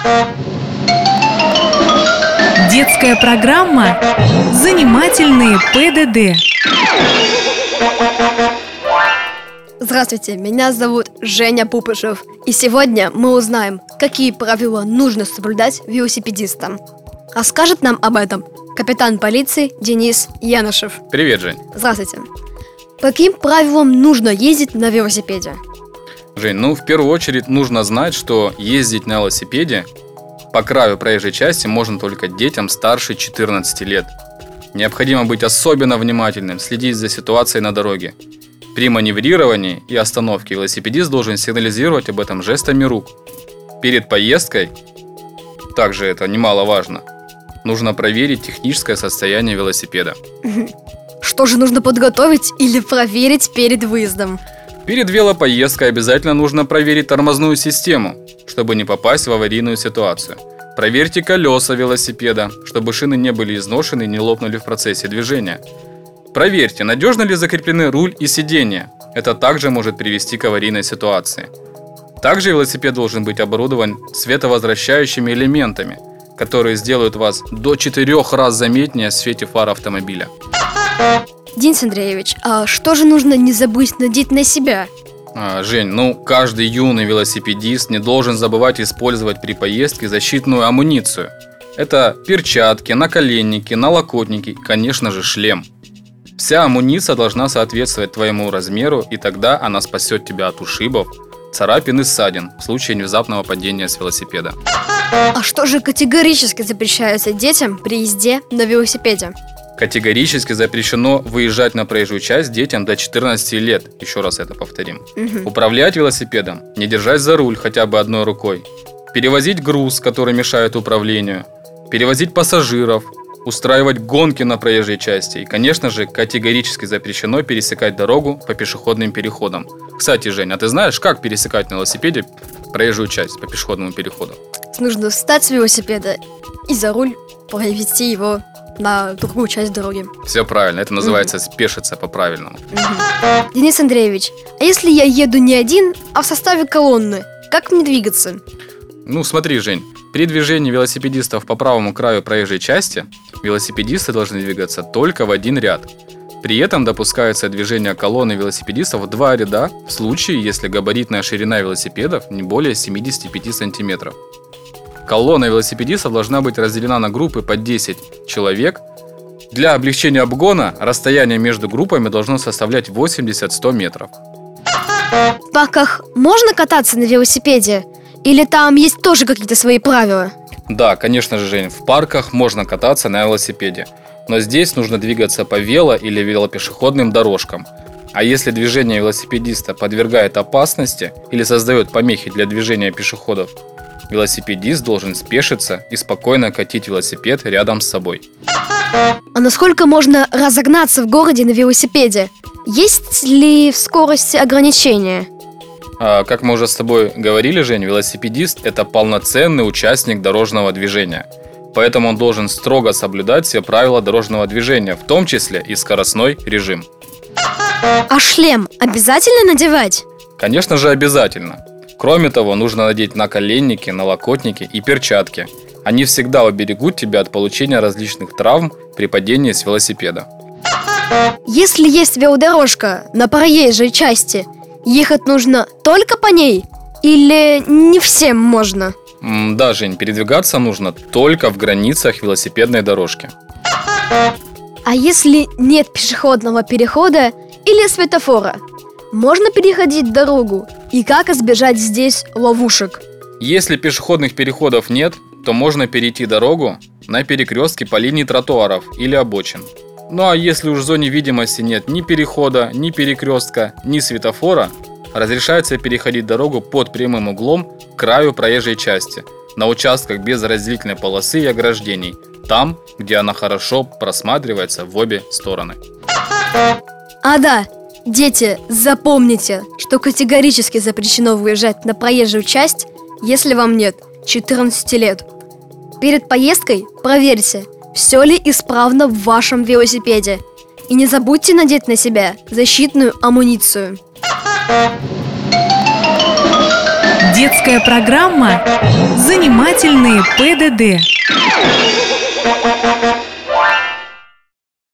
Детская программа «Занимательные ПДД». Здравствуйте, меня зовут Женя Пупышев. И сегодня мы узнаем, какие правила нужно соблюдать велосипедистам. Расскажет нам об этом капитан полиции Денис Янышев. Привет, Жень. Здравствуйте. По каким правилам нужно ездить на велосипеде? Жень, в первую очередь нужно знать, что ездить на велосипеде по краю проезжей части можно только детям старше 14 лет. Необходимо быть особенно внимательным, следить за ситуацией на дороге. При маневрировании и остановке велосипедист должен сигнализировать об этом жестами рук. Перед поездкой, также это немаловажно, нужно проверить техническое состояние велосипеда. Что же нужно подготовить или проверить перед выездом? Перед велопоездкой обязательно нужно проверить тормозную систему, чтобы не попасть в аварийную ситуацию. Проверьте колеса велосипеда, чтобы шины не были изношены и не лопнули в процессе движения. Проверьте, надежно ли закреплены руль и сиденье. Это также может привести к аварийной ситуации. Также велосипед должен быть оборудован световозвращающими элементами, которые сделают вас до 4 раз заметнее в свете фар автомобиля. Денис Андреевич, а что же нужно не забыть надеть на себя? Жень, каждый юный велосипедист не должен забывать использовать при поездке защитную амуницию. Это перчатки, наколенники, налокотники и, конечно же, шлем. Вся амуниция должна соответствовать твоему размеру, и тогда она спасет тебя от ушибов, царапин и ссадин в случае внезапного падения с велосипеда. А что же категорически запрещается детям при езде на велосипеде? Категорически запрещено выезжать на проезжую часть детям до 14 лет. Еще раз это повторим. Управлять велосипедом, не держась за руль хотя бы одной рукой. Перевозить груз, который мешает управлению. Перевозить пассажиров. Устраивать гонки на проезжей части. И, конечно же, категорически запрещено пересекать дорогу по пешеходным переходам. Кстати, Жень, а ты знаешь, как пересекать на велосипеде проезжую часть по пешеходному переходу? Нужно встать с велосипеда и за руль провести его на другую часть дороги. Все правильно, это называется спешиться по-правильному. Денис Андреевич, а если я еду не один, а в составе колонны, как мне двигаться? Смотри, Жень, при движении велосипедистов по правому краю проезжей части велосипедисты должны двигаться только в один ряд. При этом допускается движение колонны велосипедистов в 2 ряда в случае, если габаритная ширина велосипедов не более 75 сантиметров. Колонна велосипедистов должна быть разделена на группы по 10 человек. Для облегчения обгона расстояние между группами должно составлять 80-100 метров. В парках можно кататься на велосипеде? Или там есть тоже какие-то свои правила? Да, конечно же, Жень, в парках можно кататься на велосипеде. Но здесь нужно двигаться по вело- или велопешеходным дорожкам. А если движение велосипедиста подвергает опасности или создает помехи для движения пешеходов, велосипедист должен спешиться и спокойно катить велосипед рядом с собой. А насколько можно разогнаться в городе на велосипеде? Есть ли в скорости ограничения? Как мы уже с тобой говорили, Жень, велосипедист – это полноценный участник дорожного движения. Поэтому он должен строго соблюдать все правила дорожного движения, в том числе и скоростной режим. А шлем обязательно надевать? Конечно же, обязательно. Кроме того, нужно надеть наколенники, налокотники и перчатки. Они всегда уберегут тебя от получения различных травм при падении с велосипеда. Если есть велодорожка на проезжей части, ехать нужно только по ней? Или не всем можно? Да, Жень, передвигаться нужно только в границах велосипедной дорожки. А если нет пешеходного перехода или светофора? Можно переходить дорогу? И как избежать здесь ловушек? Если пешеходных переходов нет, то можно перейти дорогу на перекрестке по линии тротуаров или обочин. А если уж в зоне видимости нет ни перехода, ни перекрестка, ни светофора, разрешается переходить дорогу под прямым углом к краю проезжей части, на участках без разделительной полосы и ограждений, там, где она хорошо просматривается в обе стороны. Да, дети, запомните, что категорически запрещено выезжать на проезжую часть, если вам нет 14 лет. Перед поездкой проверьте, все ли исправно в вашем велосипеде. И не забудьте надеть на себя защитную амуницию. Детская программа «Занимательные ПДД».